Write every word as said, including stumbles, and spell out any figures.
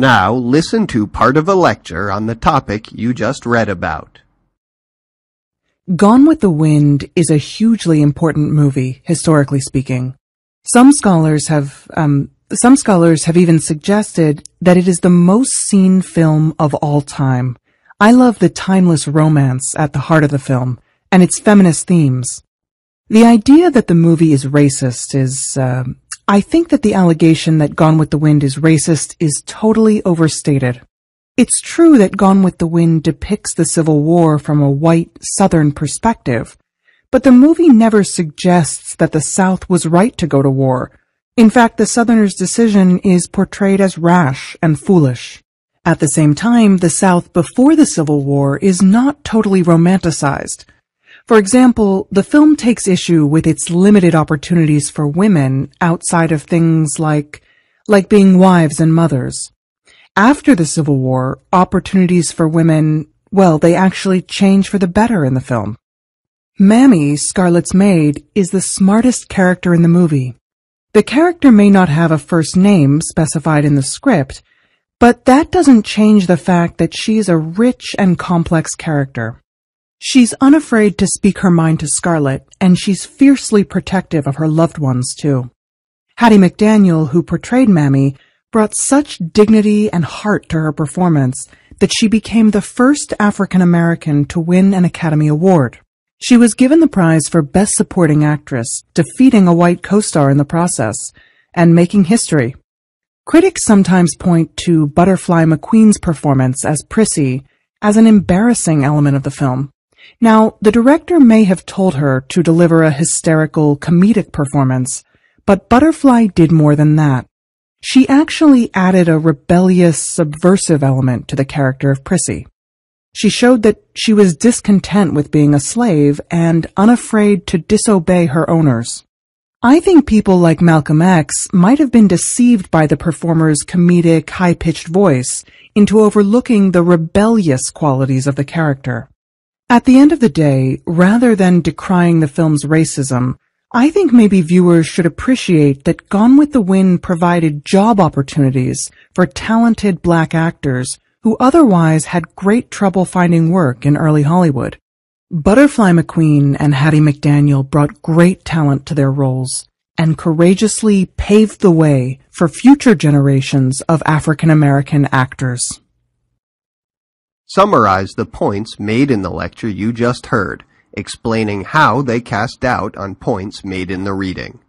Now listen to part of a lecture on the topic you just read about. Gone with the Wind is a hugely important movie, historically speaking. Some scholars have, um, some scholars have even suggested that it is the most seen film of all time. I love the timeless romance at the heart of the film and its feminist themes. The idea that the movie is racist is, uh, I think that the allegation that Gone with the Wind is racist is totally overstated. It's true that Gone with the Wind depicts the Civil War from a white Southern perspective, but the movie never suggests that the South was right to go to war. In fact, the Southerners' decision is portrayed as rash and foolish. At the same time, the South before the Civil War is not totally romanticized. For example, the film takes issue with its limited opportunities for women outside of things like, like being wives and mothers. After the Civil War, opportunities for women, well, they actually change for the better in the film. Mammy, Scarlett's maid, is the smartest character in the movie. The character may not have a first name specified in the script, but that doesn't change the fact that she's a rich and complex character. She's unafraid to speak her mind to Scarlett, and she's fiercely protective of her loved ones, too. Hattie McDaniel, who portrayed Mammy, brought such dignity and heart to her performance that she became the first African-American to win an Academy Award. She was given the prize for Best Supporting Actress, defeating a white co-star in the process, and making history. Critics sometimes point to Butterfly McQueen's performance as Prissy as an embarrassing element of the film. Now, the director may have told her to deliver a hysterical, comedic performance, but Butterfly did more than that. She actually added a rebellious, subversive element to the character of Prissy. She showed that she was discontent with being a slave and unafraid to disobey her owners. I think people like Malcolm X might have been deceived by the performer's comedic, high-pitched voice into overlooking the rebellious qualities of the character. At the end of the day, rather than decrying the film's racism, I think maybe viewers should appreciate that Gone with the Wind provided job opportunities for talented black actors who otherwise had great trouble finding work in early Hollywood. Butterfly McQueen and Hattie McDaniel brought great talent to their roles and courageously paved the way for future generations of African-American actors. Summarize the points made in the lecture you just heard, explaining how they cast doubt on points made in the reading.